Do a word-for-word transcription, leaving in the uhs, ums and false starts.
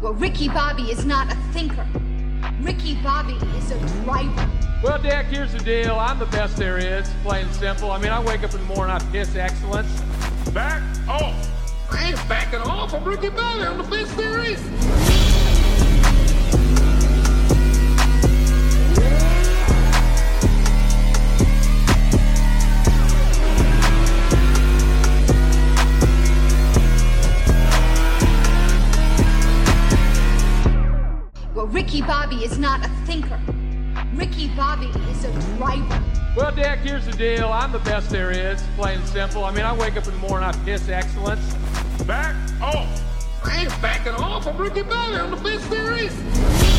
Well, Ricky Bobby is not a thinker. Ricky Bobby is a driver. Well, Dick, here's the deal. I'm the best there is, plain and simple. I mean, I wake up in the morning, I piss excellence. Back off. I ain't backing off. I'm Ricky Bobby. I'm the best there is. Well, Ricky Bobby is not a thinker. Ricky Bobby is a driver. Well, Dick, here's the deal. I'm the best there is, plain and simple. I mean, I wake up in the morning, I piss excellence. Back off. I ain't backing off. I'm Ricky Bobby. I'm the best there is.